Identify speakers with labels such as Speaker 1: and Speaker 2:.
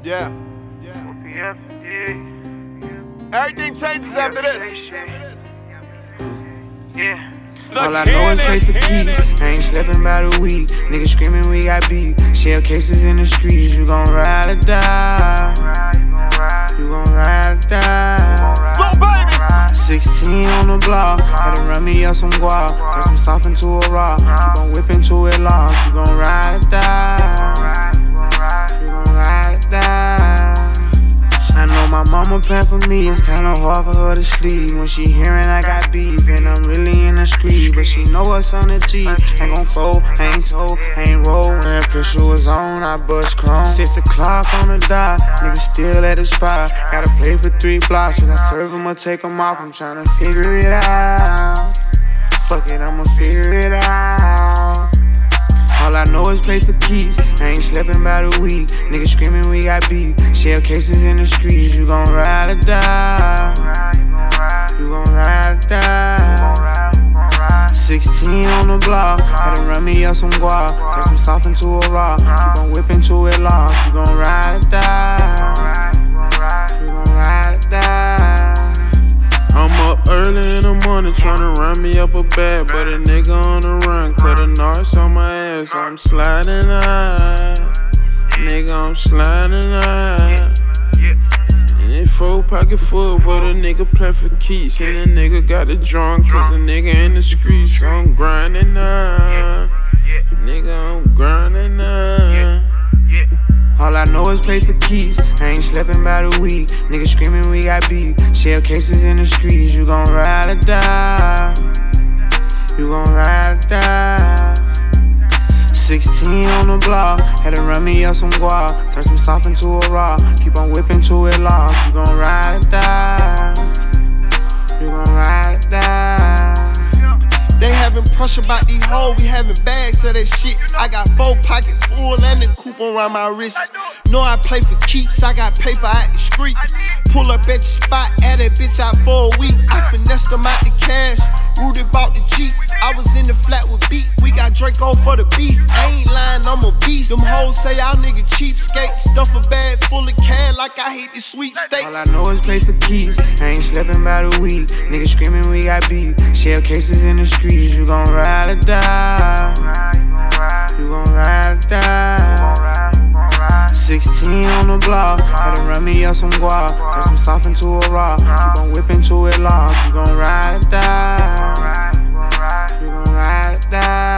Speaker 1: Yeah. Everything changes after this.
Speaker 2: Yeah.
Speaker 3: All I know is pay for keys. I ain't sleeping about a week. Niggas screaming we got beat. Shell cases in the streets. You gon' ride or die. You gon' ride or die.
Speaker 1: Go, baby!
Speaker 3: 16 on the block. Had to run me up some guap. Turn some soft into a rock. Keep on whipping to it lock. You gon' ride or die. You gon' ride or die. I know my mama praying for me, it's kinda hard for her to sleep when she hearing I got beef and I'm really in the street. But she know what's on the G, ain't gon' fold, ain't told, ain't roll. When the pressure was on, I bust chrome. 6 o'clock on the dot, niggas still at the spot. Gotta play for 3 blocks, should I serve them or take them off? I'm tryna figure it out. Fuck it, I'ma figure it out. All I know is pay for keys. I ain't sleeping about a week. Niggas screaming we got beef. Shell cases in the streets. You gon' ride or die. You gon' ride or die. 16 on the block. Had to run me up some guap. Turn some soft into a rock. Keep on whipping to it lock. You gon' ride or die. You gon' ride or die.
Speaker 4: I'm up early in the morning tryna run me up a bag, but a nigga on the run, cut a narcs on my ass. I'm sliding out, nigga, I'm sliding out. And it 4 pocket full, but a nigga play for keys, and a nigga got the drunk, cause a nigga in the streets. So I'm grinding out, nigga, I'm grinding out.
Speaker 3: All I know is pay for keys. I ain't sleeping about a week. Niggas screaming we got beef. Shell cases in the streets. You gon' ride or die. You gon' ride or die. 16 on the block. Had to run me up some guap. Turn some soft into a rock. Keep on whipping to it lock. You gon' ride or die. You gon' ride or die.
Speaker 5: They having pressure about these hoes, we having bags of that shit. I got 4 pockets full and a coupon around my wrist. Know I play for keeps, I got paper out the street. Pull up at your spot, add that bitch out for a week. I finessed them out the cash, Rudy bought the Jeep. I was in the flat with beat, we got Draco for the beef. I ain't lying, I'm a beast. Them hoes say y'all nigga cheapskate. Stuff a bag full of cash like I hate the sweepstakes.
Speaker 3: All I know is pay for keys. I ain't sleeping about a week. Niggas screaming we got beef. Shell cases in the streets. You gon' ride or die. You gon' ride or die. 16 on the block. Had to run me up some guap. Turn some soft into a rock. Keep on whipping to it lock. You gon' ride or die. You gon' ride or die.